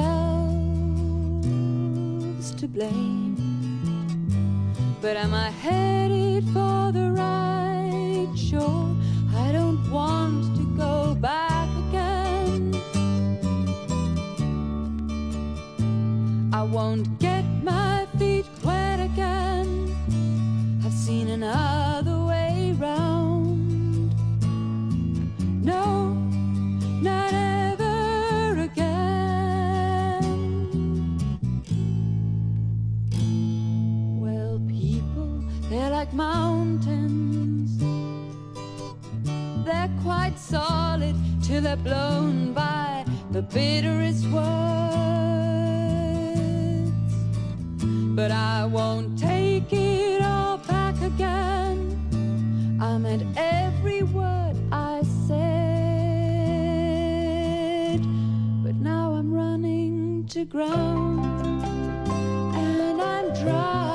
themselves to blame. But am I headed for the right shore? I don't want to go back again. I won't get my feet wet again. I've seen another way round. No, not ever again. Well, people, they're like mountains. They're quite solid till they're blown by the bitterest words. But I won't take it all back again. I meant every word I said. But now I'm running to ground, and I'm dry.